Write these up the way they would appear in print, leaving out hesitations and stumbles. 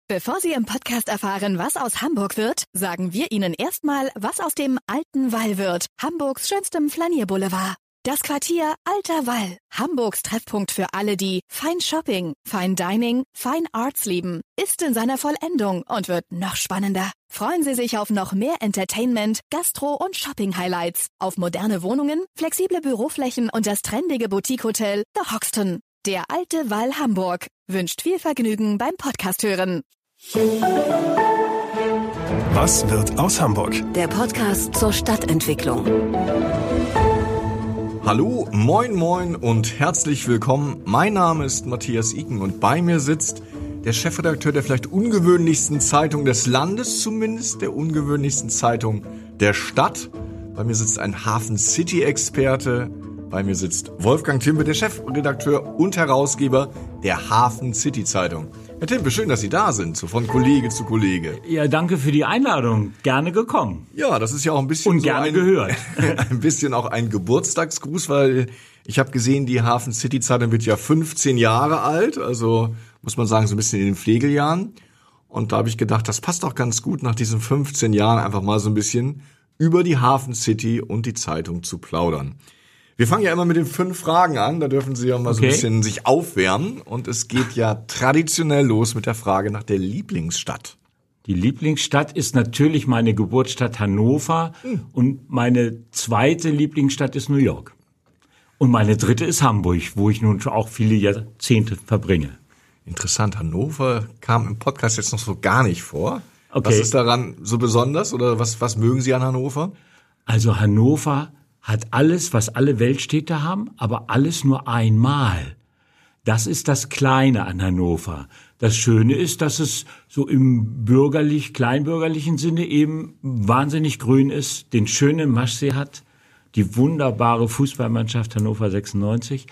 Bevor Sie im Podcast erfahren, was aus Hamburg wird, sagen wir Ihnen erstmal, was aus dem Alten Wall wird, Hamburgs schönstem Flanierboulevard. Das Quartier Alter Wall, Hamburgs Treffpunkt für alle, die Fine Shopping, Fine Dining, Fine Arts lieben, ist in seiner Vollendung und wird noch spannender. Freuen Sie sich auf noch mehr Entertainment, Gastro- und Shopping-Highlights, auf moderne Wohnungen, flexible Büroflächen und das trendige Boutique-Hotel The Hoxton. Der Alte Wall Hamburg wünscht viel Vergnügen beim Podcast hören. Was wird aus Hamburg? Der Podcast zur Stadtentwicklung. Hallo, moin moin und herzlich willkommen. Mein Name ist Matthias Iken und bei mir sitzt der Chefredakteur der vielleicht ungewöhnlichsten Zeitung des Landes, zumindest der ungewöhnlichsten Zeitung der Stadt. Bei mir sitzt ein Hafen-City-Experte. Bei mir sitzt Wolfgang Timpe, der Chefredakteur und Herausgeber der Hafen-City-Zeitung. Herr Timpe, schön, dass Sie da sind, so von Kollege zu Kollege. Ja, danke für die Einladung. Gerne gekommen. Ja, das ist ja auch ein bisschen und so gerne gehört. Ein bisschen auch ein Geburtstagsgruß, weil ich habe gesehen, die Hafen-City-Zeitung wird ja 15 Jahre alt, also muss man sagen, so ein bisschen in den Pflegejahren. Und da habe ich gedacht, das passt auch ganz gut, nach diesen 15 Jahren einfach mal so ein bisschen über die Hafen-City und die Zeitung zu plaudern. Wir fangen ja immer mit den 5 Fragen an, da dürfen Sie ja mal so ein bisschen sich aufwärmen. Und es geht ja traditionell los mit der Frage nach der Lieblingsstadt. Die Lieblingsstadt ist natürlich meine Geburtsstadt Hannover und meine zweite Lieblingsstadt ist New York. Und meine dritte ist Hamburg, wo ich nun schon auch viele Jahrzehnte verbringe. Interessant, Hannover kam im Podcast jetzt noch so gar nicht vor. Okay. Was ist daran so besonders oder was mögen Sie an Hannover? Also Hannover hat alles, was alle Weltstädte haben, aber alles nur einmal. Das ist das Kleine an Hannover. Das Schöne ist, dass es so im kleinbürgerlichen Sinne eben wahnsinnig grün ist, den schönen Maschsee hat, die wunderbare Fußballmannschaft Hannover 96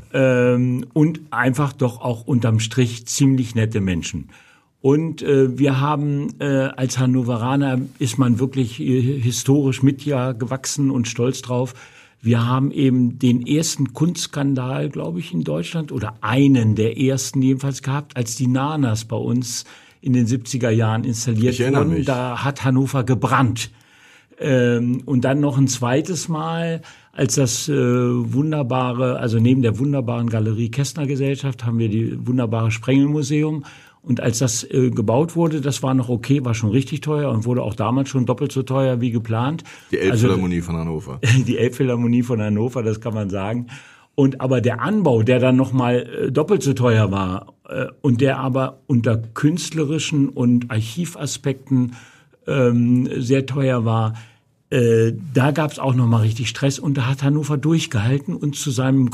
und einfach doch auch unterm Strich ziemlich nette Menschen. Und wir haben als Hannoveraner ist man wirklich historisch gewachsen und stolz drauf. Wir haben eben den ersten Kunstskandal, glaube ich, in Deutschland oder einen der ersten jedenfalls gehabt, als die Nanas bei uns in den 70er Jahren installiert wurden. Da hat Hannover gebrannt. Und dann noch ein zweites Mal, als das wunderbare, also neben der wunderbaren Galerie Kästner Gesellschaft haben wir die wunderbare Sprengelmuseum. Und als das gebaut wurde, das war noch okay, war schon richtig teuer und wurde auch damals schon doppelt so teuer wie geplant. Die Elbphilharmonie von Hannover. Die Elbphilharmonie von Hannover, das kann man sagen. Und aber der Anbau, der dann nochmal doppelt so teuer war und der aber unter künstlerischen und Archivaspekten sehr teuer war, da gab es auch nochmal richtig Stress und da hat Hannover durchgehalten und zu seinem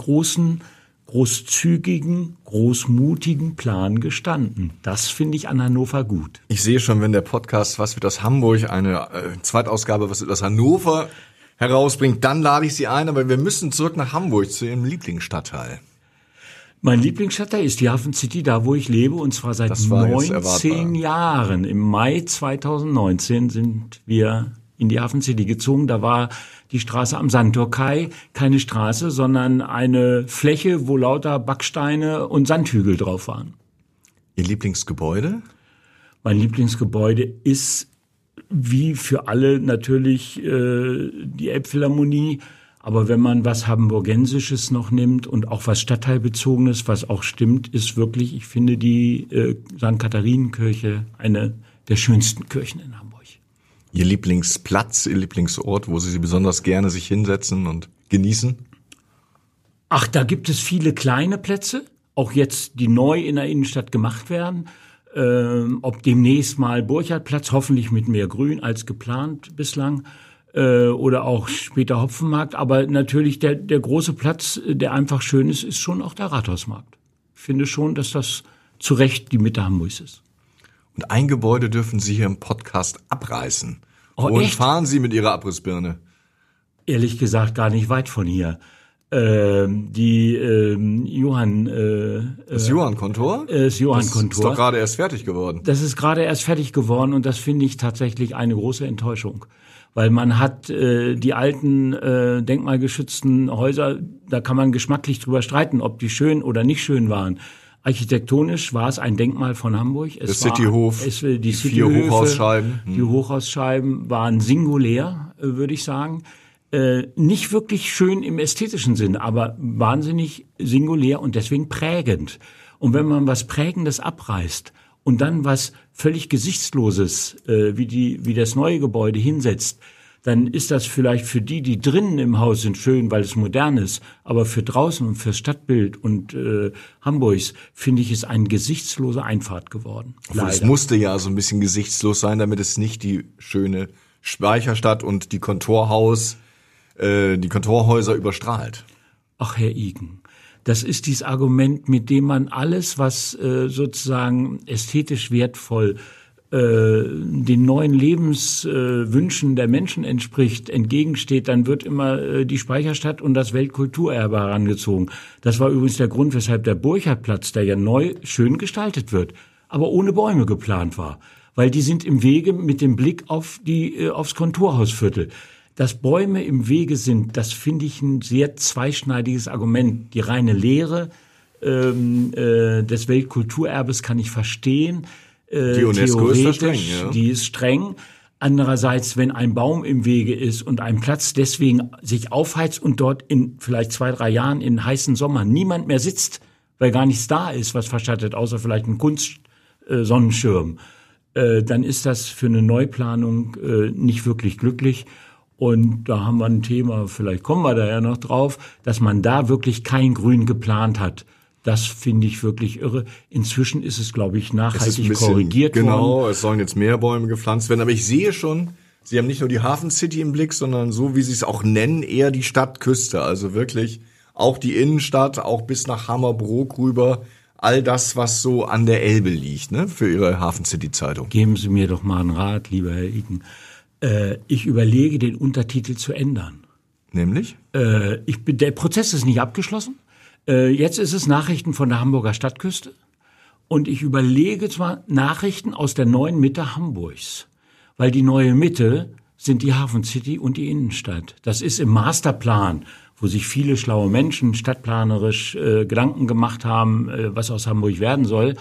großzügigen, großmutigen Plan gestanden. Das finde ich an Hannover gut. Ich sehe schon, wenn der Podcast Was wird aus Hamburg, eine Zweitausgabe Was wird aus Hannover herausbringt, dann lade ich Sie ein, aber wir müssen zurück nach Hamburg zu Ihrem Lieblingsstadtteil. Mein Lieblingsstadtteil ist die Hafen City, da wo ich lebe, und zwar seit 19 Jahren. Im Mai 2019 sind wir in die Hafen City gezogen. Da war die Straße am Sandtorkai keine Straße, sondern eine Fläche, wo lauter Backsteine und Sandhügel drauf waren. Ihr Lieblingsgebäude? Mein Lieblingsgebäude ist wie für alle natürlich die Elbphilharmonie. Aber wenn man was Hamburgensisches noch nimmt und auch was Stadtteilbezogenes, was auch stimmt, ist wirklich, ich finde die St. Katharinenkirche eine der schönsten Kirchen in Hamburg. Ihr Lieblingsplatz, Ihr Lieblingsort, wo Sie besonders gerne sich hinsetzen und genießen? Ach, da gibt es viele kleine Plätze, auch jetzt, die neu in der Innenstadt gemacht werden. Ob demnächst mal Burchardplatz, hoffentlich mit mehr Grün als geplant bislang, oder auch später Hopfenmarkt. Aber natürlich der große Platz, der einfach schön ist schon auch der Rathausmarkt. Ich finde schon, dass das zu Recht die Mitte Hamburgs ist. Und ein Gebäude dürfen Sie hier im Podcast abreißen. Oh, wohin echt? fahren Sie mit Ihrer Abrissbirne? Ehrlich gesagt gar nicht weit von hier. Die Johann... Das Johann-Kontor? Das Johann-Kontor. Das ist doch gerade erst fertig geworden. Das ist gerade erst fertig geworden und das finde ich tatsächlich eine große Enttäuschung. Weil man hat die alten denkmalgeschützten Häuser, da kann man geschmacklich drüber streiten, ob die schön oder nicht schön waren. Architektonisch war es ein Denkmal von Hamburg. Der Cityhof, die 4 Hochhausscheiben. Die Hochhausscheiben waren singulär, würde ich sagen. Nicht wirklich schön im ästhetischen Sinn, aber wahnsinnig singulär und deswegen prägend. Und wenn man was Prägendes abreißt und dann was völlig Gesichtsloses, wie das neue Gebäude hinsetzt, dann ist das vielleicht für die drinnen im Haus sind, schön, weil es modern ist. Aber für draußen und fürs Stadtbild und Hamburgs finde ich es eine gesichtslose Einfahrt geworden. Es musste ja so ein bisschen gesichtslos sein, damit es nicht die schöne Speicherstadt und die Kontorhäuser überstrahlt. Ach, Herr Igen, das ist dieses Argument, mit dem man alles, was sozusagen ästhetisch wertvoll den neuen Lebenswünschen der Menschen entspricht, entgegensteht, dann wird immer die Speicherstadt und das Weltkulturerbe herangezogen. Das war übrigens der Grund, weshalb der Burchardplatz, der ja neu schön gestaltet wird, aber ohne Bäume geplant war. Weil die sind im Wege mit dem Blick auf aufs Kontorhausviertel. Dass Bäume im Wege sind, das finde ich ein sehr zweischneidiges Argument. Die reine Lehre des Weltkulturerbes kann ich verstehen. Die UNESCO ist da streng, ja. Die ist streng. Andererseits, wenn ein Baum im Wege ist und ein Platz deswegen sich aufheizt und dort in vielleicht 2-3 Jahren in heißen Sommer niemand mehr sitzt, weil gar nichts da ist, was verschattet, außer vielleicht ein Kunstsonnenschirm, dann ist das für eine Neuplanung nicht wirklich glücklich. Und da haben wir ein Thema, vielleicht kommen wir da ja noch drauf, dass man da wirklich kein Grün geplant hat. Das finde ich wirklich irre. Inzwischen ist es, glaube ich, nachhaltig korrigiert worden. Genau, es sollen jetzt mehr Bäume gepflanzt werden. Aber ich sehe schon, Sie haben nicht nur die Hafen City im Blick, sondern so, wie Sie es auch nennen, eher die Stadtküste. Also wirklich auch die Innenstadt, auch bis nach Hammerbrook rüber. All das, was so an der Elbe liegt, ne, für Ihre Hafen City Zeitung. Geben Sie mir doch mal einen Rat, lieber Herr Igen. Ich überlege, den Untertitel zu ändern. Nämlich? Der Prozess ist nicht abgeschlossen. Jetzt ist es Nachrichten von der Hamburger Stadtküste. Und ich überlege zwar Nachrichten aus der neuen Mitte Hamburgs. Weil die neue Mitte sind die Hafen City und die Innenstadt. Das ist im Masterplan, wo sich viele schlaue Menschen stadtplanerisch Gedanken gemacht haben, was aus Hamburg werden soll.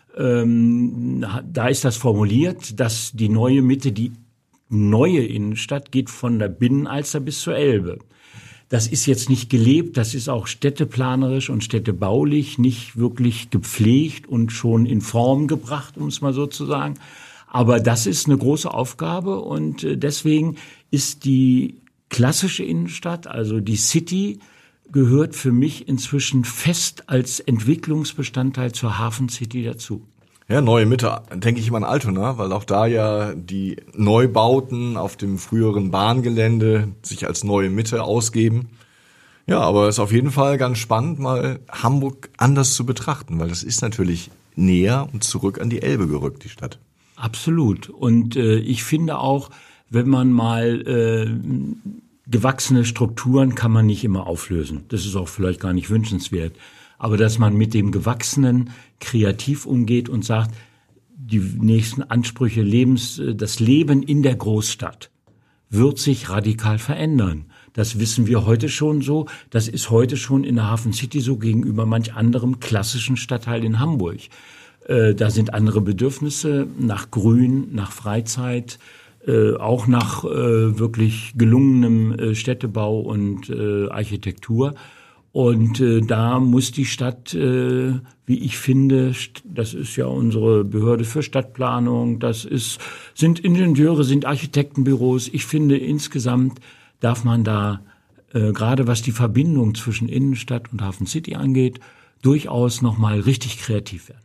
Da ist das formuliert, dass die neue Mitte, die neue Innenstadt geht von der Binnenalster bis zur Elbe. Das ist jetzt nicht gelebt, das ist auch städteplanerisch und städtebaulich nicht wirklich gepflegt und schon in Form gebracht, um es mal so zu sagen. Aber das ist eine große Aufgabe und deswegen ist die klassische Innenstadt, also die City, gehört für mich inzwischen fest als Entwicklungsbestandteil zur Hafen City dazu. Ja, neue Mitte, denke ich immer an Altona, weil auch da ja die Neubauten auf dem früheren Bahngelände sich als neue Mitte ausgeben. Ja, aber es ist auf jeden Fall ganz spannend, mal Hamburg anders zu betrachten, weil das ist natürlich näher und zurück an die Elbe gerückt, die Stadt. Absolut. Und ich finde auch, wenn man mal gewachsene Strukturen kann man nicht immer auflösen. Das ist auch vielleicht gar nicht wünschenswert. Aber dass man mit dem Gewachsenen kreativ umgeht und sagt, die nächsten Ansprüche das Leben in der Großstadt wird sich radikal verändern. Das wissen wir heute schon so. Das ist heute schon in der Hafen City so gegenüber manch anderem klassischen Stadtteil in Hamburg. Da sind andere Bedürfnisse nach Grün, nach Freizeit, auch nach wirklich gelungenem Städtebau und Architektur. Und da muss die Stadt, wie ich finde, das ist ja unsere Behörde für Stadtplanung, sind Ingenieure, sind Architektenbüros. Ich finde, insgesamt darf man da, gerade was die Verbindung zwischen Innenstadt und Hafen City angeht, durchaus nochmal richtig kreativ werden.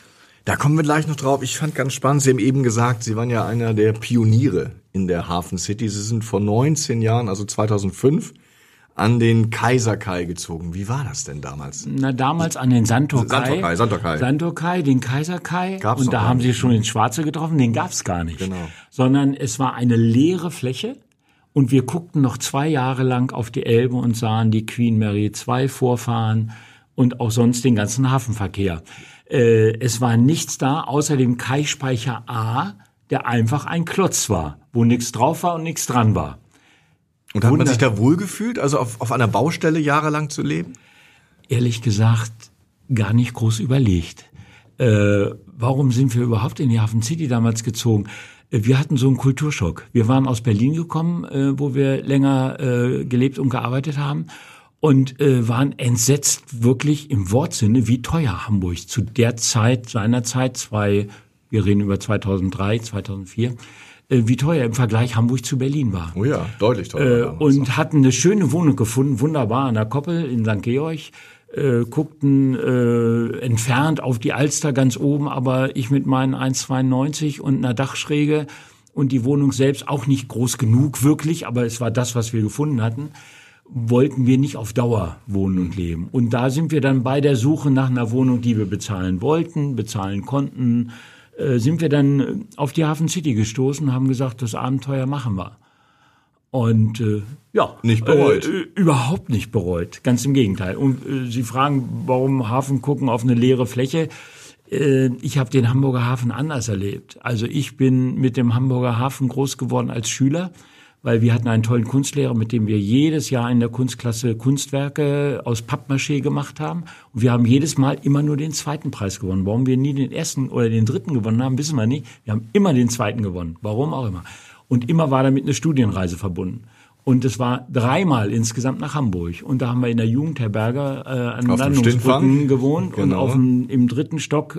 Da kommen wir gleich noch drauf. Ich fand ganz spannend, Sie haben eben gesagt, Sie waren ja einer der Pioniere in der Hafen City. Sie sind vor 19 Jahren, also 2005, an den Kaiserkai gezogen. Wie war das denn damals? Na, damals an den Santorkai. Santorkai, den Kaiserkai. Gab's und da haben Sie schon ins Schwarze getroffen, den gab's gar nicht. Genau. Sondern es war eine leere Fläche und wir guckten noch 2 Jahre lang auf die Elbe und sahen die Queen Mary 2 vorfahren und auch sonst den ganzen Hafenverkehr. Es war nichts da, außer dem Kaispeicher A, der einfach ein Klotz war, wo nichts drauf war und nichts dran war. Und hat man sich da wohlgefühlt, also auf einer Baustelle jahrelang zu leben? Ehrlich gesagt, gar nicht groß überlegt. Warum sind wir überhaupt in die Hafen City damals gezogen? Wir hatten so einen Kulturschock. Wir waren aus Berlin gekommen, wo wir länger gelebt und gearbeitet haben und waren entsetzt wirklich im Wortsinne, wie teuer Hamburg zu der Zeit, seinerzeit, wir reden über 2003, 2004, wie teuer im Vergleich Hamburg zu Berlin war. Oh ja, deutlich teurer. Und hatten eine schöne Wohnung gefunden, wunderbar an der Koppel in St. Georg. Guckten entfernt auf die Alster ganz oben, aber ich mit meinen 1,92 und einer Dachschräge und die Wohnung selbst auch nicht groß genug wirklich, aber es war das, was wir gefunden hatten, wollten wir nicht auf Dauer wohnen und leben. Und da sind wir dann bei der Suche nach einer Wohnung, die wir bezahlen wollten, bezahlen konnten, sind wir dann auf die Hafen City gestoßen und haben gesagt, das Abenteuer machen wir. Und nicht bereut. Überhaupt nicht bereut, ganz im Gegenteil. Und Sie fragen, warum Hafen gucken auf eine leere Fläche? Ich habe den Hamburger Hafen anders erlebt. Also ich bin mit dem Hamburger Hafen groß geworden als Schüler, weil wir hatten einen tollen Kunstlehrer, mit dem wir jedes Jahr in der Kunstklasse Kunstwerke aus Pappmaché gemacht haben. Und wir haben jedes Mal immer nur den zweiten Preis gewonnen. Warum wir nie den ersten oder den dritten gewonnen haben, wissen wir nicht. Wir haben immer den zweiten gewonnen, warum auch immer. Und immer war damit eine Studienreise verbunden. Und es war 3-mal insgesamt nach Hamburg. Und da haben wir in der Jugendherberge an Landungsbrücken gewohnt. Genau. Und im 3. Stock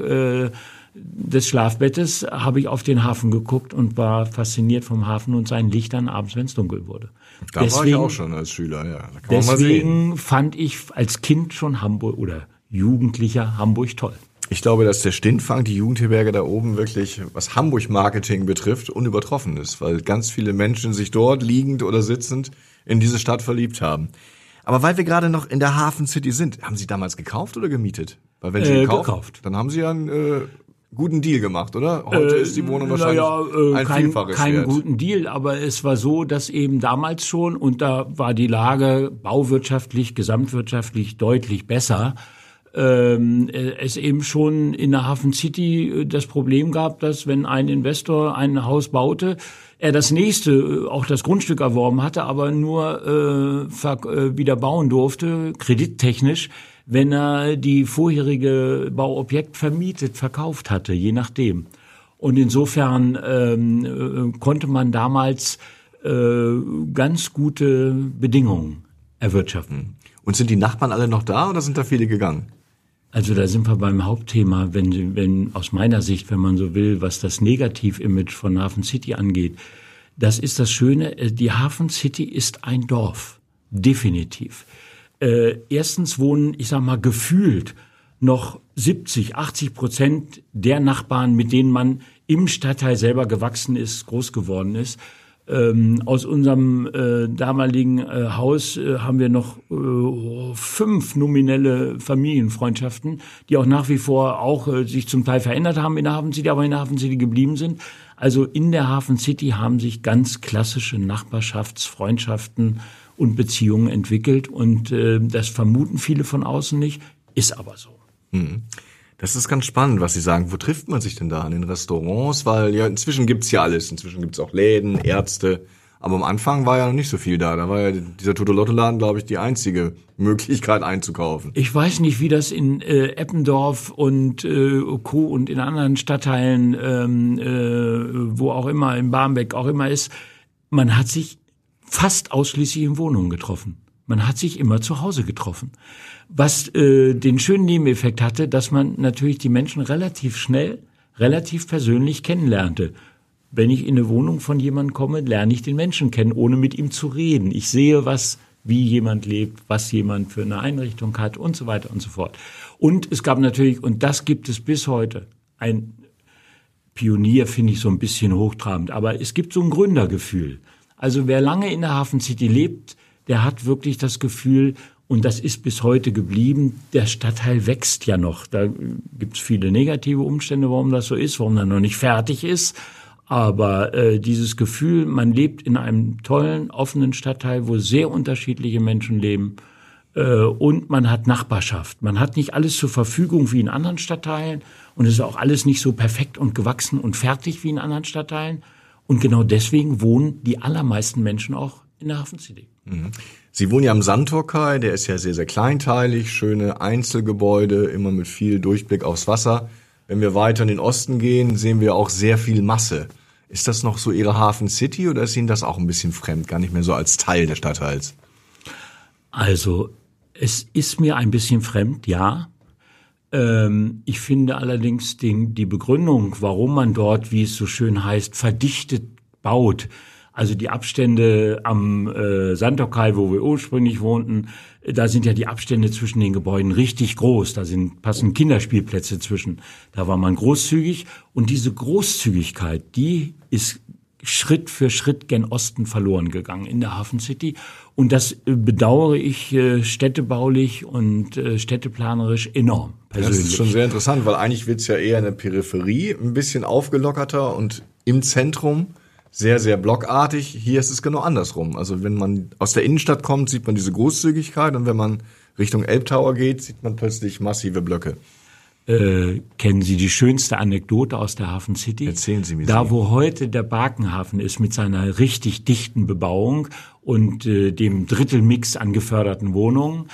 des Schlafbettes habe ich auf den Hafen geguckt und war fasziniert vom Hafen und seinen Lichtern abends, wenn es dunkel wurde. Da war ich auch schon als Schüler, ja. Da kann deswegen man mal sehen. Fand ich als Kind schon Hamburg oder Jugendlicher Hamburg toll. Ich glaube, dass der Stintfang, die Jugendherberge da oben wirklich, was Hamburg-Marketing betrifft, unübertroffen ist, weil ganz viele Menschen sich dort liegend oder sitzend in diese Stadt verliebt haben. Aber weil wir gerade noch in der Hafen City sind, haben Sie damals gekauft oder gemietet? Weil wenn Sie gekauft, dann haben Sie ja einen guten Deal gemacht, oder? Heute ist die Wohnung wahrscheinlich ein Vielfaches keinen wert. Guten Deal, aber es war so, dass eben damals schon, und da war die Lage bauwirtschaftlich, gesamtwirtschaftlich deutlich besser, es eben schon in der Hafen City das Problem gab, dass wenn ein Investor ein Haus baute, er das nächste, auch das Grundstück erworben hatte, aber nur wieder bauen durfte, kredittechnisch, wenn er die vorherige Bauobjekt verkauft hatte, je nachdem. Und insofern konnte man damals ganz gute Bedingungen erwirtschaften. Und sind die Nachbarn alle noch da oder sind da viele gegangen? Also da sind wir beim Hauptthema, wenn aus meiner Sicht, wenn man so will, was das Negativ-Image von Hafen City angeht. Das ist das Schöne, die Hafen City ist ein Dorf, definitiv. Erstens wohnen, ich sag mal, gefühlt noch 70-80% der Nachbarn, mit denen man im Stadtteil selber gewachsen ist, groß geworden ist. Aus unserem damaligen Haus haben wir noch 5 nominelle Familienfreundschaften, die auch nach wie vor auch sich zum Teil verändert haben in der Hafen City, aber in der Hafen City geblieben sind. Also in der Hafen City haben sich ganz klassische Nachbarschaftsfreundschaften und Beziehungen entwickelt und das vermuten viele von außen nicht, ist aber so. Das ist ganz spannend, was Sie sagen. Wo trifft man sich denn da? An den Restaurants? Weil ja inzwischen gibt's ja alles. Inzwischen gibt's auch Läden, Ärzte. Aber am Anfang war ja noch nicht so viel da. Da war ja dieser Toto-Lotto-Laden, glaube ich, die einzige Möglichkeit einzukaufen. Ich weiß nicht, wie das in Eppendorf und Co. und in anderen Stadtteilen, wo auch immer, in Barmbek auch immer ist. Man hat sich fast ausschließlich in Wohnungen getroffen. Man hat sich immer zu Hause getroffen. Was den schönen Nebeneffekt hatte, dass man natürlich die Menschen relativ schnell, relativ persönlich kennenlernte. Wenn ich in eine Wohnung von jemandem komme, lerne ich den Menschen kennen, ohne mit ihm zu reden. Ich sehe, wie jemand lebt, was jemand für eine Einrichtung hat und so weiter und so fort. Und es gab natürlich, und das gibt es bis heute, ein Pionier finde ich so ein bisschen hochtrabend, aber es gibt so ein Gründergefühl. Also wer lange in der Hafen City lebt, der hat wirklich das Gefühl, und das ist bis heute geblieben, der Stadtteil wächst ja noch. Da gibt es viele negative Umstände, warum das so ist, warum er noch nicht fertig ist. Aber dieses Gefühl, man lebt in einem tollen, offenen Stadtteil, wo sehr unterschiedliche Menschen leben und man hat Nachbarschaft. Man hat nicht alles zur Verfügung wie in anderen Stadtteilen und es ist auch alles nicht so perfekt und gewachsen und fertig wie in anderen Stadtteilen. Und genau deswegen wohnen die allermeisten Menschen auch in der Hafen City. Sie wohnen ja am Sandtorkei, der ist ja sehr, sehr kleinteilig, schöne Einzelgebäude, immer mit viel Durchblick aufs Wasser. Wenn wir weiter in den Osten gehen, sehen wir auch sehr viel Masse. Ist das noch so Ihre Hafen City oder ist Ihnen das auch ein bisschen fremd, gar nicht mehr so als Teil des Stadtteils? Also, es ist mir ein bisschen fremd, ja. Ich finde allerdings die Begründung, warum man dort, wie es so schön heißt, verdichtet baut, also die Abstände am Sandtorkei, wo wir ursprünglich wohnten, da sind ja die Abstände zwischen den Gebäuden richtig groß. Da passen Kinderspielplätze zwischen. Da war man großzügig. Und diese Großzügigkeit, die ist Schritt für Schritt gen Osten verloren gegangen in der Hafen City. Und das bedauere ich städtebaulich und städteplanerisch enorm. Persönlich. Das ist schon sehr interessant, weil eigentlich wird's ja eher in der Peripherie ein bisschen aufgelockerter und im Zentrum sehr, sehr blockartig. Hier ist es genau andersrum. Also wenn man aus der Innenstadt kommt, sieht man diese Großzügigkeit und wenn man Richtung Elbtower geht, sieht man plötzlich massive Blöcke. Kennen Sie die schönste Anekdote aus der Hafen City? Erzählen Sie mir. Da, wo heute der Barkenhafen ist mit seiner richtig dichten Bebauung und dem Drittelmix an geförderten Wohnungen,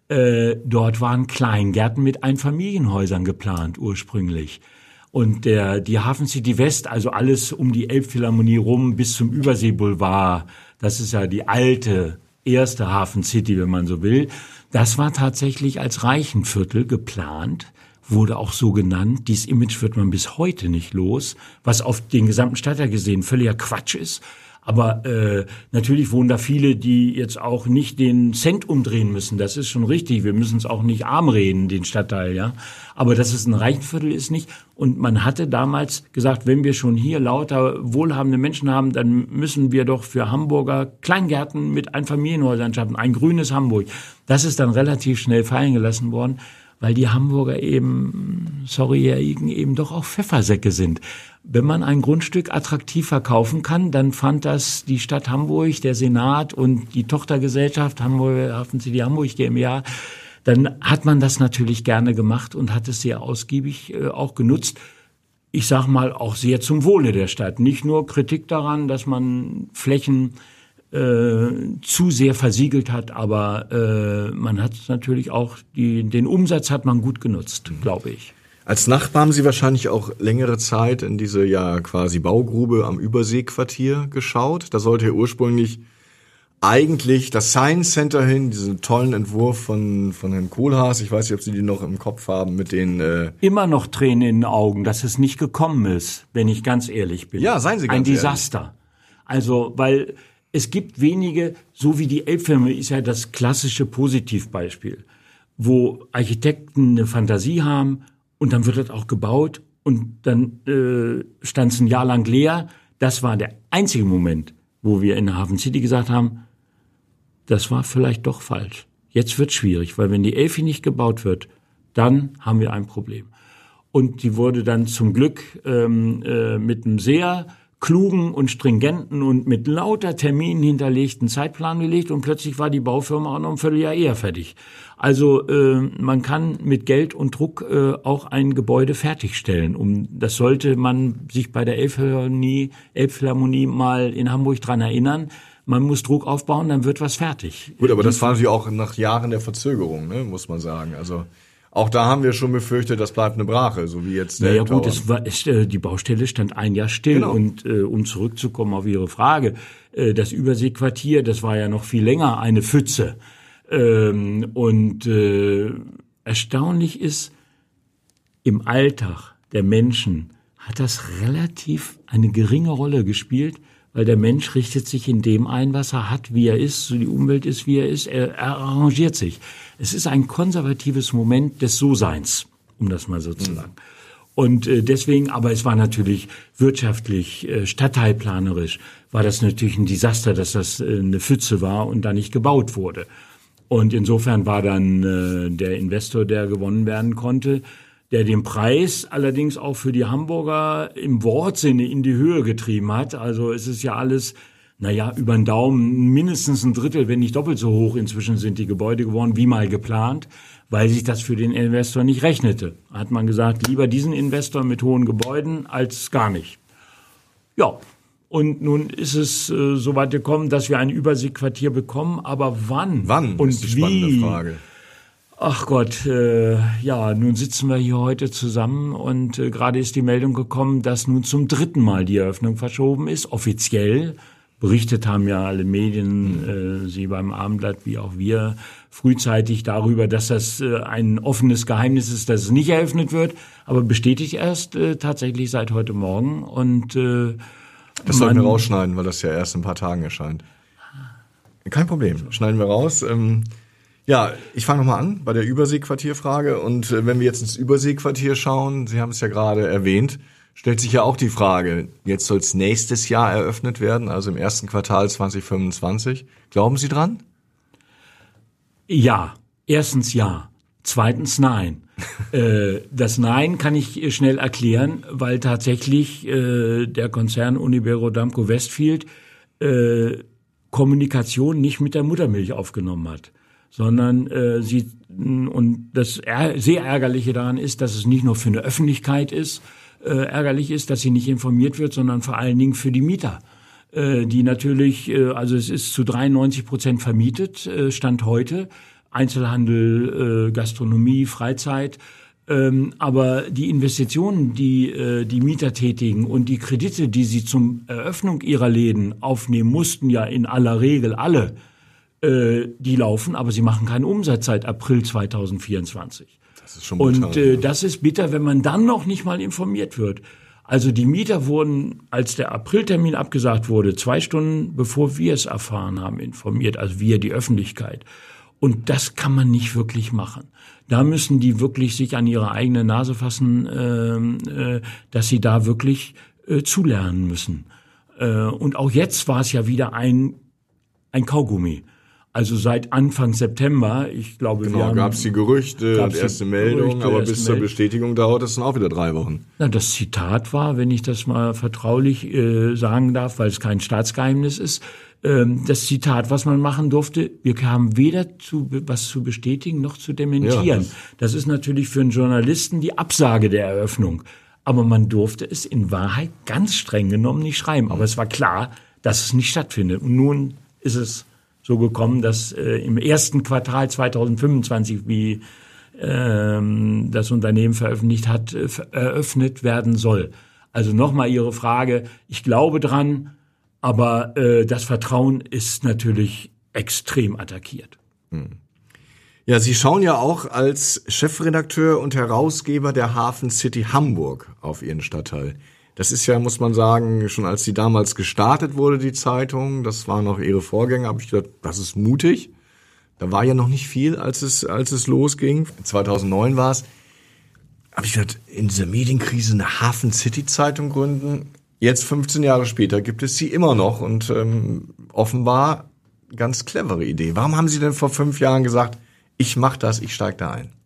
dort waren Kleingärten mit Einfamilienhäusern geplant ursprünglich. Und die Hafen City West, also alles um die Elbphilharmonie rum bis zum Überseeboulevard, das ist ja die alte erste Hafen City, wenn man so will, das war tatsächlich als Reichenviertel geplant, wurde auch so genannt. Dieses Image wird man bis heute nicht los, was auf den gesamten Stadtteil gesehen völliger Quatsch ist. Aber natürlich wohnen da viele, die jetzt auch nicht den Cent umdrehen müssen. Das ist schon richtig. Wir müssen es auch nicht arm reden, den Stadtteil, ja. Aber dass es ein Reichenviertel ist nicht. Und man hatte damals gesagt, wenn wir schon hier lauter wohlhabende Menschen haben, dann müssen wir doch für Hamburger Kleingärten mit Einfamilienhäusern schaffen. Ein grünes Hamburg. Das ist dann relativ schnell fallen gelassen worden, weil die Hamburger eben doch auch Pfeffersäcke sind. Wenn man ein Grundstück attraktiv verkaufen kann, dann fand das die Stadt Hamburg, der Senat und die Tochtergesellschaft Hafen City Hamburg GmbH, dann hat man das natürlich gerne gemacht und hat es sehr ausgiebig auch genutzt. Ich sag mal auch sehr zum Wohle der Stadt. Nicht nur Kritik daran, dass man Flächen zu sehr versiegelt hat, aber man hat natürlich auch den Umsatz hat man gut genutzt, glaube ich. Als Nachbar haben Sie wahrscheinlich auch längere Zeit in diese ja quasi Baugrube am Überseequartier geschaut. Da sollte ja ursprünglich eigentlich das Science Center hin, diesen tollen Entwurf von Herrn Kohlhaas. Ich weiß nicht, ob Sie die noch im Kopf haben mit den immer noch Tränen in den Augen, dass es nicht gekommen ist, wenn ich ganz ehrlich bin. Ja, seien Sie ganz ehrlich. Ein Desaster. Also, weil es gibt wenige, so wie die Elbphilharmonie ist ja das klassische Positivbeispiel, wo Architekten eine Fantasie haben und dann wird das auch gebaut und dann stand es ein Jahr lang leer. Das war der einzige Moment, wo wir in der Hafen City gesagt haben, das war vielleicht doch falsch. Jetzt wird schwierig, weil wenn die Elfi nicht gebaut wird, dann haben wir ein Problem. Und die wurde dann zum Glück mit einem sehr klugen und stringenten und mit lauter Terminen hinterlegten Zeitplan gelegt und plötzlich war die Baufirma auch noch ein Vierteljahr eher fertig. Also man kann mit Geld und Druck auch ein Gebäude fertigstellen. Das sollte man sich bei der Elbphilharmonie mal in Hamburg dran erinnern. Man muss Druck aufbauen, dann wird was fertig. Gut, aber das war natürlich auch nach Jahren der Verzögerung, ne, muss man sagen. Also auch da haben wir schon befürchtet, das bleibt eine Brache, so wie jetzt der Elbtower. Gut, die Baustelle stand ein Jahr still. Genau. Und um zurückzukommen auf Ihre Frage, das Überseequartier, das war ja noch viel länger eine Pfütze. Erstaunlich ist, im Alltag der Menschen hat das relativ eine geringe Rolle gespielt, weil der Mensch richtet sich in dem ein, was er hat, wie er ist, so die Umwelt ist, wie er ist, er arrangiert sich. Es ist ein konservatives Moment des So-Seins, um das mal so zu sagen. Und deswegen, aber es war natürlich wirtschaftlich, stadtteilplanerisch, war das natürlich ein Desaster, dass das eine Pfütze war und da nicht gebaut wurde. Und insofern war dann der Investor, der gewonnen werden konnte, der den Preis allerdings auch für die Hamburger im Wortsinne in die Höhe getrieben hat. Also es ist ja alles, über den Daumen mindestens ein Drittel, wenn nicht doppelt so hoch inzwischen sind die Gebäude geworden, wie mal geplant, weil sich das für den Investor nicht rechnete. Hat man gesagt, lieber diesen Investor mit hohen Gebäuden als gar nicht. Ja, Und nun ist es so weit gekommen, dass wir ein Überseequartier bekommen. Aber wann? Wann und ist die spannende wie? Frage. Ach Gott, nun sitzen wir hier heute zusammen und gerade ist die Meldung gekommen, dass nun zum 3. Mal die Eröffnung verschoben ist, offiziell. Berichtet haben ja alle Medien, Sie beim Abendblatt wie auch wir, frühzeitig darüber, dass das ein offenes Geheimnis ist, dass es nicht eröffnet wird, aber bestätigt erst tatsächlich seit heute Morgen. Und das sollten wir rausschneiden, weil das ja erst in ein paar Tagen erscheint. Kein Problem, schneiden wir raus. Ja, ich fange nochmal an bei der Überseequartierfrage. Und wenn wir jetzt ins Überseequartier schauen, Sie haben es ja gerade erwähnt, stellt sich ja auch die Frage, jetzt soll es nächstes Jahr eröffnet werden, also im ersten Quartal 2025. Glauben Sie dran? Ja, erstens ja, zweitens nein. Das Nein kann ich schnell erklären, weil tatsächlich der Konzern Uniberodamco Westfield Kommunikation nicht mit der Muttermilch aufgenommen hat, sondern und das sehr Ärgerliche daran ist, dass es nicht nur für eine Öffentlichkeit ist, ärgerlich ist, dass sie nicht informiert wird, sondern vor allen Dingen für die Mieter, die natürlich, also es ist zu 93% vermietet, Stand heute, Einzelhandel, Gastronomie, Freizeit, aber die Investitionen, die die Mieter tätigen und die Kredite, die sie zum Eröffnung ihrer Läden aufnehmen mussten, ja in aller Regel alle, die laufen, aber sie machen keinen Umsatz seit April 2024. Das ist schon bitter, und das ist bitter, wenn man dann noch nicht mal informiert wird. Also die Mieter wurden, als der Apriltermin abgesagt wurde, 2 Stunden bevor wir es erfahren haben, informiert, also wir, die Öffentlichkeit. Und das kann man nicht wirklich machen. Da müssen die wirklich sich an ihre eigene Nase fassen, dass sie da wirklich zulernen müssen. Und auch jetzt war es ja wieder ein Kaugummi. Also seit Anfang September, ich glaube, genau, gab es die Gerüchte, die erste Meldung, aber bis zur Bestätigung dauert es dann auch wieder 3 Wochen. Na, das Zitat war, wenn ich das mal vertraulich sagen darf, weil es kein Staatsgeheimnis ist, das Zitat, was man machen durfte, wir haben weder was zu bestätigen noch zu dementieren. Ja, das ist natürlich für einen Journalisten die Absage der Eröffnung. Aber man durfte es in Wahrheit ganz streng genommen nicht schreiben. Aber es war klar, dass es nicht stattfindet. Und nun ist es so gekommen, dass im ersten Quartal 2025, wie das Unternehmen veröffentlicht hat, eröffnet werden soll. Also nochmal Ihre Frage, ich glaube dran, aber das Vertrauen ist natürlich extrem attackiert. Ja, Sie schauen ja auch als Chefredakteur und Herausgeber der Hafen City Hamburg auf Ihren Stadtteil. Das ist ja, muss man sagen, schon als die damals gestartet wurde, die Zeitung, das waren noch Ihre Vorgänger, habe ich gedacht, das ist mutig. Da war ja noch nicht viel, als es losging. 2009 war es. Habe ich gedacht, in dieser Medienkrise eine Hafen City Zeitung gründen. Jetzt 15 Jahre später gibt es sie immer noch und offenbar ganz clevere Idee. Warum haben Sie denn vor 5 Jahren gesagt, ich mache das, ich steige da ein?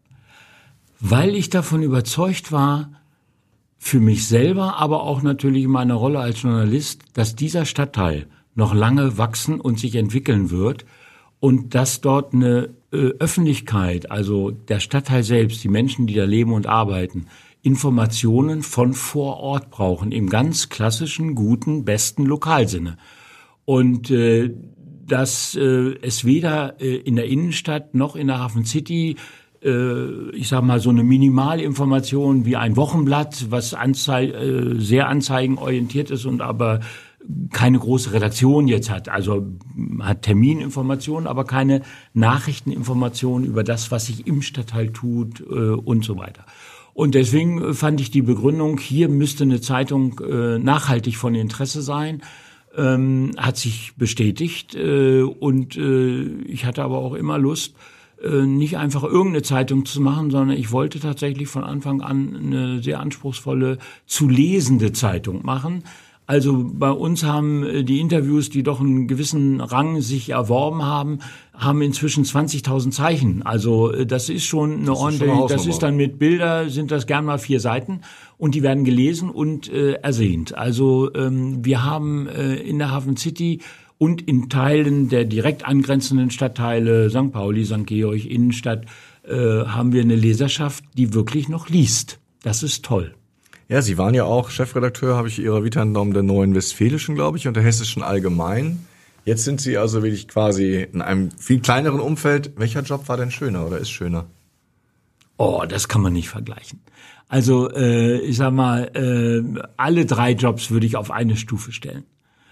Weil ich davon überzeugt war, für mich selber, aber auch natürlich in meiner Rolle als Journalist, dass dieser Stadtteil noch lange wachsen und sich entwickeln wird und dass dort eine Öffentlichkeit, also der Stadtteil selbst, die Menschen, die da leben und arbeiten, Informationen von vor Ort brauchen, im ganz klassischen, guten, besten Lokalsinne. Und dass es weder in der Innenstadt noch in der Hafen City ich sag mal, so eine Minimalinformation wie ein Wochenblatt, was sehr anzeigenorientiert ist und aber keine große Redaktion jetzt hat. Also hat Termininformationen, aber keine Nachrichteninformationen über das, was sich im Stadtteil tut und so weiter. Und deswegen fand ich die Begründung, hier müsste eine Zeitung nachhaltig von Interesse sein, hat sich bestätigt und ich hatte aber auch immer Lust, nicht einfach irgendeine Zeitung zu machen, sondern ich wollte tatsächlich von Anfang an eine sehr anspruchsvolle, zu lesende Zeitung machen. Also bei uns haben die Interviews, die doch einen gewissen Rang sich erworben haben inzwischen 20.000 Zeichen. Also das ist schon eine ordentliche, das ist dann mit Bilder, sind das gern mal 4 Seiten und die werden gelesen und ersehnt. Also wir haben in der Hafen City und in Teilen der direkt angrenzenden Stadtteile, St. Pauli, St. Georg, Innenstadt, haben wir eine Leserschaft, die wirklich noch liest. Das ist toll. Ja, Sie waren ja auch Chefredakteur, habe ich Ihrer Vita entnommen, der Neuen Westfälischen, glaube ich, und der Hessischen Allgemeinen. Jetzt sind Sie also wirklich quasi in einem viel kleineren Umfeld. Welcher Job war denn schöner oder ist schöner? Oh, das kann man nicht vergleichen. Also ich sag mal, alle 3 Jobs würde ich auf eine Stufe stellen.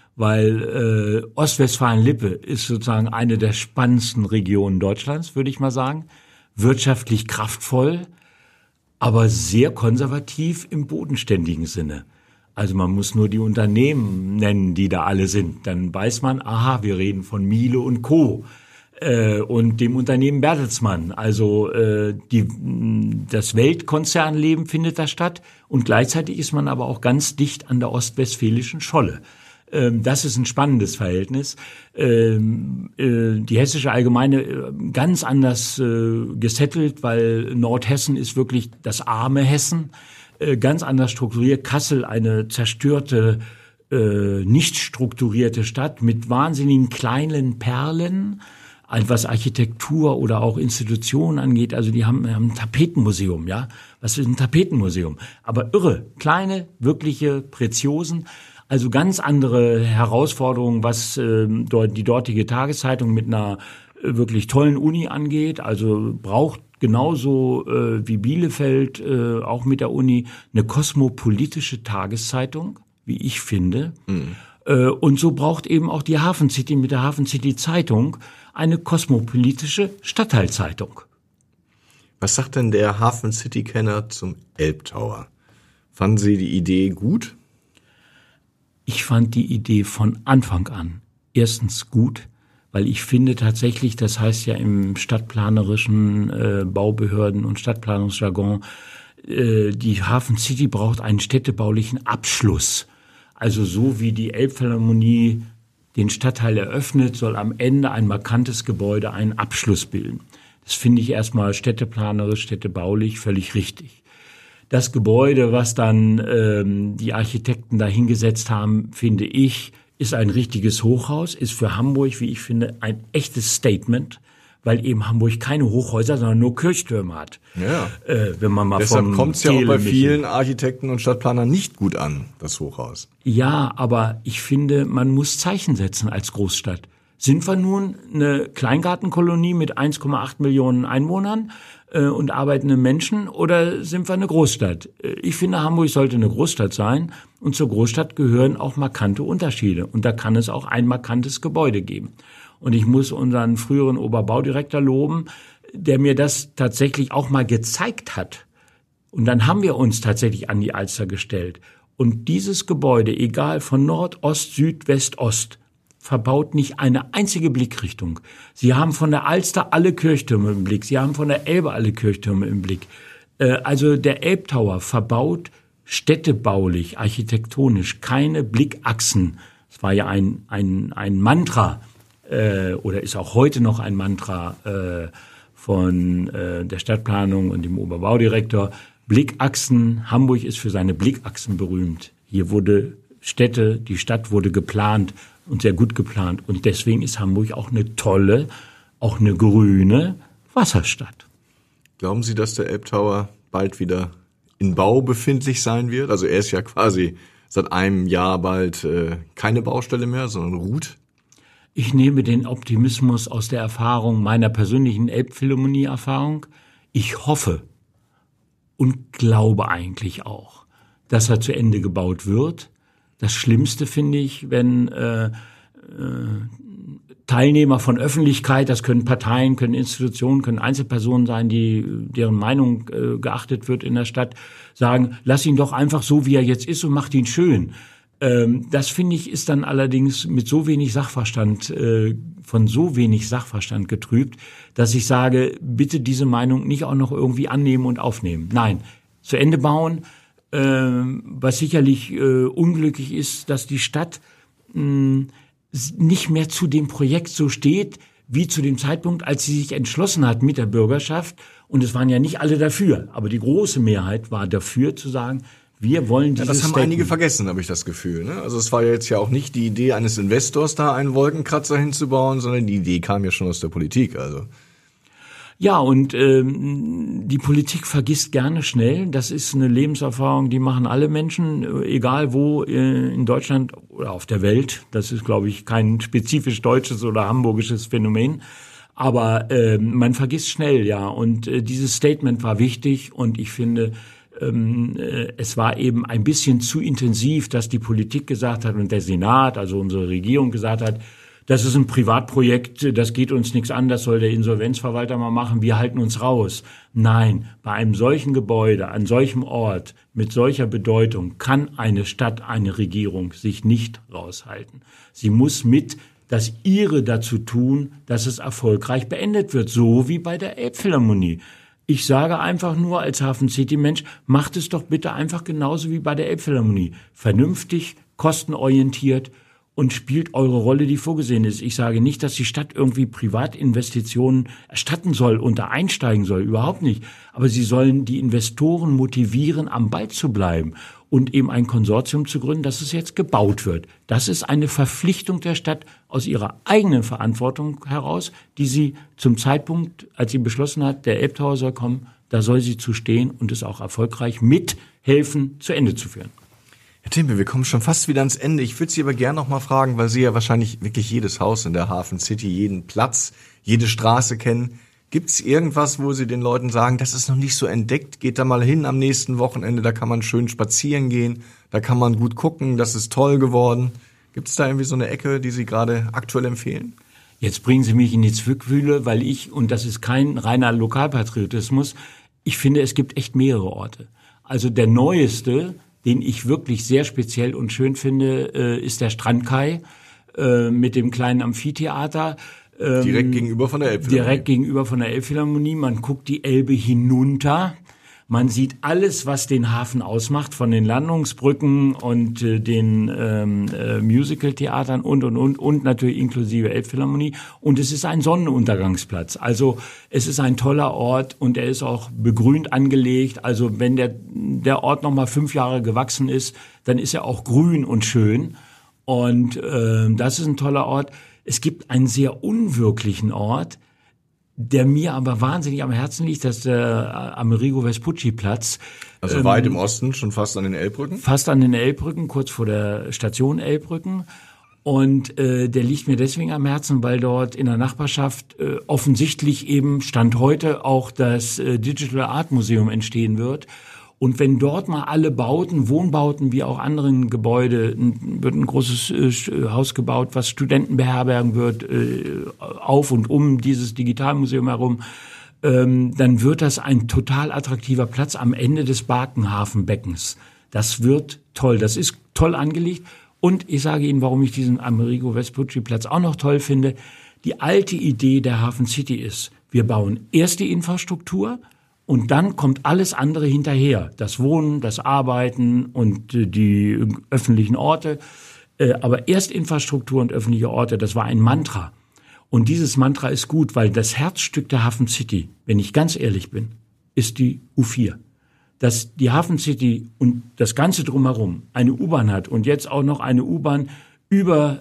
Weil Ostwestfalen-Lippe ist sozusagen eine der spannendsten Regionen Deutschlands, würde ich mal sagen. Wirtschaftlich kraftvoll, aber sehr konservativ im bodenständigen Sinne. Also man muss nur die Unternehmen nennen, die da alle sind. Dann weiß man, aha, wir reden von Miele und Co. Und dem Unternehmen Bertelsmann. Also das Weltkonzernleben findet da statt und gleichzeitig ist man aber auch ganz dicht an der ostwestfälischen Scholle. Das ist ein spannendes Verhältnis. Die Hessische Allgemeine ganz anders gesettelt, weil Nordhessen ist wirklich das arme Hessen, ganz anders strukturiert. Kassel eine zerstörte, nicht strukturierte Stadt mit wahnsinnigen kleinen Perlen, was Architektur oder auch Institutionen angeht. Also die haben ein Tapetenmuseum, ja. Was ist ein Tapetenmuseum? Aber irre, kleine, wirkliche Preziosen. Also ganz andere Herausforderungen, was die dortige Tageszeitung mit einer wirklich tollen Uni angeht. Also braucht genauso wie Bielefeld auch mit der Uni eine kosmopolitische Tageszeitung, wie ich finde. Und so braucht eben auch die Hafen City mit der Hafen City Zeitung eine kosmopolitische Stadtteilzeitung. Was sagt denn der Hafen City-Kenner zum Elbtower? Fanden Sie die Idee gut? Ich fand die Idee von Anfang an erstens gut, weil ich finde tatsächlich, das heißt ja im stadtplanerischen Baubehörden- und Stadtplanungsjargon, die Hafen City braucht einen städtebaulichen Abschluss. Also so wie die Elbphilharmonie den Stadtteil eröffnet, soll am Ende ein markantes Gebäude einen Abschluss bilden. Das finde ich erstmal städteplanerisch, städtebaulich völlig richtig. Das Gebäude, was dann die Architekten da hingesetzt haben, finde ich, ist ein richtiges Hochhaus, ist für Hamburg, wie ich finde, ein echtes Statement, weil eben Hamburg keine Hochhäuser, sondern nur Kirchtürme hat. Ja. Wenn man mal Deshalb kommt es ja auch bei Telemischen- vielen Architekten und Stadtplanern nicht gut an, das Hochhaus. Ja, aber ich finde, man muss Zeichen setzen als Großstadt. Sind wir nun eine Kleingartenkolonie mit 1,8 Millionen Einwohnern und arbeitenden Menschen oder sind wir eine Großstadt? Ich finde, Hamburg sollte eine Großstadt sein und zur Großstadt gehören auch markante Unterschiede. Und da kann es auch ein markantes Gebäude geben. Und ich muss unseren früheren Oberbaudirektor loben, der mir das tatsächlich auch mal gezeigt hat. Und dann haben wir uns tatsächlich an die Alster gestellt. Und dieses Gebäude, egal von Nord, Ost, Süd, West, Ost, verbaut nicht eine einzige Blickrichtung. Sie haben von der Alster alle Kirchtürme im Blick. Sie haben von der Elbe alle Kirchtürme im Blick. Also der Elbtower verbaut städtebaulich, architektonisch keine Blickachsen. Es war ja ein Mantra, oder ist auch heute noch ein Mantra von der Stadtplanung und dem Oberbaudirektor. Blickachsen, Hamburg ist für seine Blickachsen berühmt. Hier wurde die Stadt wurde geplant und sehr gut geplant. Und deswegen ist Hamburg auch eine tolle, auch eine grüne Wasserstadt. Glauben Sie, dass der Elbtower bald wieder in Bau befindlich sein wird? Also er ist ja quasi seit einem Jahr bald keine Baustelle mehr, sondern ruht. Ich nehme den Optimismus aus der Erfahrung, meiner persönlichen Elbphilharmonie-Erfahrung. Ich hoffe und glaube eigentlich auch, dass er zu Ende gebaut wird. Das Schlimmste finde ich, wenn Teilnehmer von Öffentlichkeit, das können Parteien, können Institutionen, können Einzelpersonen sein, deren Meinung geachtet wird in der Stadt, sagen, lass ihn doch einfach so, wie er jetzt ist und macht ihn schön. Das finde ich ist dann allerdings mit so wenig Sachverstand, von so wenig Sachverstand getrübt, dass ich sage, bitte diese Meinung nicht auch noch irgendwie annehmen und aufnehmen. Nein, zu Ende bauen. Was sicherlich unglücklich ist, dass die Stadt nicht mehr zu dem Projekt so steht, wie zu dem Zeitpunkt, als sie sich entschlossen hat mit der Bürgerschaft. Und es waren ja nicht alle dafür, aber die große Mehrheit war dafür zu sagen, wir wollen dieses Das haben Statement. einige vergessen, habe ich das Gefühl. Ne? Also es war ja jetzt ja auch nicht die Idee eines Investors, da einen Wolkenkratzer hinzubauen, sondern die Idee kam ja schon aus der Politik. Also Ja, und die Politik vergisst gerne schnell. Das ist eine Lebenserfahrung, die machen alle Menschen, egal wo in Deutschland oder auf der Welt. Das ist, glaube ich, kein spezifisch deutsches oder hamburgisches Phänomen. Aber man vergisst schnell, ja. Und dieses Statement war wichtig und ich finde, es war eben ein bisschen zu intensiv, dass die Politik gesagt hat und der Senat, also unsere Regierung gesagt hat, das ist ein Privatprojekt, das geht uns nichts an, das soll der Insolvenzverwalter mal machen, wir halten uns raus. Nein, bei einem solchen Gebäude, an solchem Ort, mit solcher Bedeutung kann eine Stadt, eine Regierung sich nicht raushalten. Sie muss mit das ihre dazu tun, dass es erfolgreich beendet wird, so wie bei der Elbphilharmonie. Ich sage einfach nur als Hafen-City-Mensch, macht es doch bitte einfach genauso wie bei der Elbphilharmonie. Vernünftig, kostenorientiert und spielt eure Rolle, die vorgesehen ist. Ich sage nicht, dass die Stadt irgendwie Privatinvestitionen erstatten soll und da einsteigen soll, überhaupt nicht. Aber sie sollen die Investoren motivieren, am Ball zu bleiben und eben ein Konsortium zu gründen, dass es jetzt gebaut wird. Das ist eine Verpflichtung der Stadt aus ihrer eigenen Verantwortung heraus, die sie zum Zeitpunkt, als sie beschlossen hat, der Elbtower soll kommen, da soll sie zu stehen und es auch erfolgreich mithelfen, zu Ende zu führen. Herr Timpe, wir kommen schon fast wieder ans Ende. Ich würde Sie aber gerne noch mal fragen, weil Sie ja wahrscheinlich wirklich jedes Haus in der Hafen City, jeden Platz, jede Straße kennen. Gibt es irgendwas, wo Sie den Leuten sagen, das ist noch nicht so entdeckt, geht da mal hin am nächsten Wochenende, da kann man schön spazieren gehen, da kann man gut gucken, das ist toll geworden. Gibt es da irgendwie so eine Ecke, die Sie gerade aktuell empfehlen? Jetzt bringen Sie mich in die Zwickmühle, weil und das ist kein reiner Lokalpatriotismus, ich finde, es gibt echt mehrere Orte. Also der neueste, den ich wirklich sehr speziell und schön finde, ist der Strandkai mit dem kleinen Amphitheater. Direkt gegenüber von der Elbphilharmonie. Direkt gegenüber von der Elbphilharmonie. Man guckt die Elbe hinunter. Man sieht alles, was den Hafen ausmacht, von den Landungsbrücken und den Musicaltheatern und natürlich inklusive Elbphilharmonie. Und es ist ein Sonnenuntergangsplatz. Also es ist ein toller Ort und er ist auch begrünt angelegt. Also wenn der Ort noch mal 5 Jahre gewachsen ist, dann ist er auch grün und schön. Und das ist ein toller Ort. Es gibt einen sehr unwirklichen Ort, der mir aber wahnsinnig am Herzen liegt, das ist der Amerigo Vespucci Platz. Also weit im Osten, schon fast an den Elbbrücken? Fast an den Elbbrücken, kurz vor der Station Elbbrücken. Und der liegt mir deswegen am Herzen, weil dort in der Nachbarschaft offensichtlich eben Stand heute auch das Digital Art Museum entstehen wird. Und wenn dort mal alle Bauten, Wohnbauten wie auch anderen Gebäude, wird ein großes Haus gebaut, was Studenten beherbergen wird, auf und um dieses Digitalmuseum herum, dann wird das ein total attraktiver Platz am Ende des Barkenhafenbeckens. Das wird toll, das ist toll angelegt. Und ich sage Ihnen, warum ich diesen Amerigo Vespucci Platz auch noch toll finde. Die alte Idee der Hafen City ist, wir bauen erst die Infrastruktur, und dann kommt alles andere hinterher. Das Wohnen, das Arbeiten und die öffentlichen Orte. Aber erst Infrastruktur und öffentliche Orte, das war ein Mantra. Und dieses Mantra ist gut, weil das Herzstück der Hafen City, wenn ich ganz ehrlich bin, ist die U4. Dass die Hafen City und das Ganze drumherum eine U-Bahn hat und jetzt auch noch eine U-Bahn über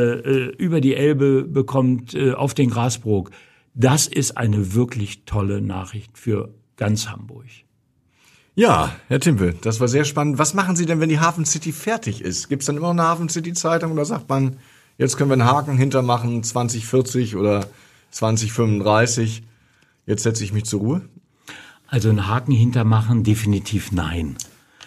die Elbe bekommt auf den Grasbrook, das ist eine wirklich tolle Nachricht für ganz Hamburg. Ja, Herr Timpe, das war sehr spannend. Was machen Sie denn, wenn die Hafen City fertig ist? Gibt es dann immer noch eine Hafen City Zeitung oder sagt man, jetzt können wir einen Haken hintermachen, 2040 oder 2035, jetzt setze ich mich zur Ruhe? Also einen Haken hintermachen, definitiv nein.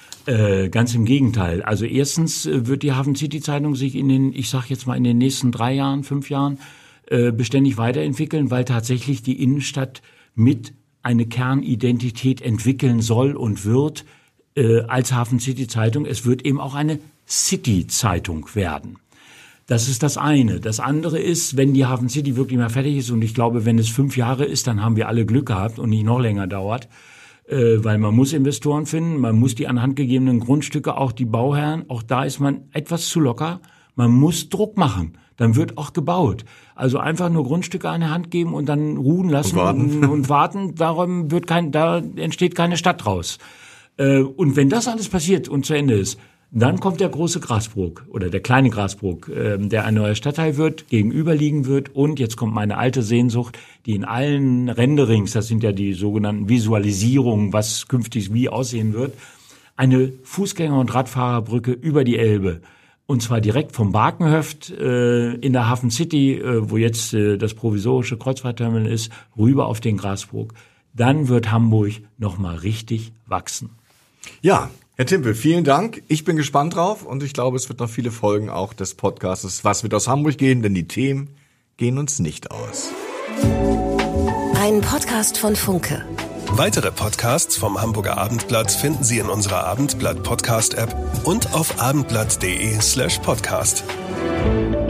Ganz im Gegenteil. Also erstens wird die Hafen City Zeitung sich in den nächsten 3 Jahren, 5 Jahren beständig weiterentwickeln, weil tatsächlich die Innenstadt mit eine Kernidentität entwickeln soll und wird als Hafen City Zeitung. Es wird eben auch eine City Zeitung werden. Das ist das eine. Das andere ist, wenn die Hafen City wirklich mal fertig ist, und ich glaube, wenn es 5 Jahre ist, dann haben wir alle Glück gehabt und nicht noch länger dauert, weil man muss Investoren finden, man muss die anhand gegebenen Grundstücke, auch die Bauherren, auch da ist man etwas zu locker. Man muss Druck machen, dann wird auch gebaut. Also einfach nur Grundstücke an die Hand geben und dann ruhen lassen und warten, da entsteht keine Stadt draus. Und wenn das alles passiert und zu Ende ist, Dann kommt der große Grasbrook oder der kleine Grasbrook, der ein neuer Stadtteil wird, gegenüberliegen wird. Und jetzt kommt meine alte Sehnsucht, die in allen Renderings, das sind ja die sogenannten Visualisierungen, was künftig wie aussehen wird, eine Fußgänger- und Radfahrerbrücke über die Elbe. Und zwar direkt vom Barkenhöft in der Hafen City, wo jetzt das provisorische Kreuzfahrtterminal ist, rüber auf den Grasbrook. Dann wird Hamburg nochmal richtig wachsen. Ja, Herr Timpel, vielen Dank. Ich bin gespannt drauf und ich glaube, es wird noch viele Folgen auch des Podcasts Was wird aus Hamburg gehen, denn die Themen gehen uns nicht aus. Ein Podcast von Funke. Weitere Podcasts vom Hamburger Abendblatt finden Sie in unserer Abendblatt-Podcast-App und auf abendblatt.de/podcast.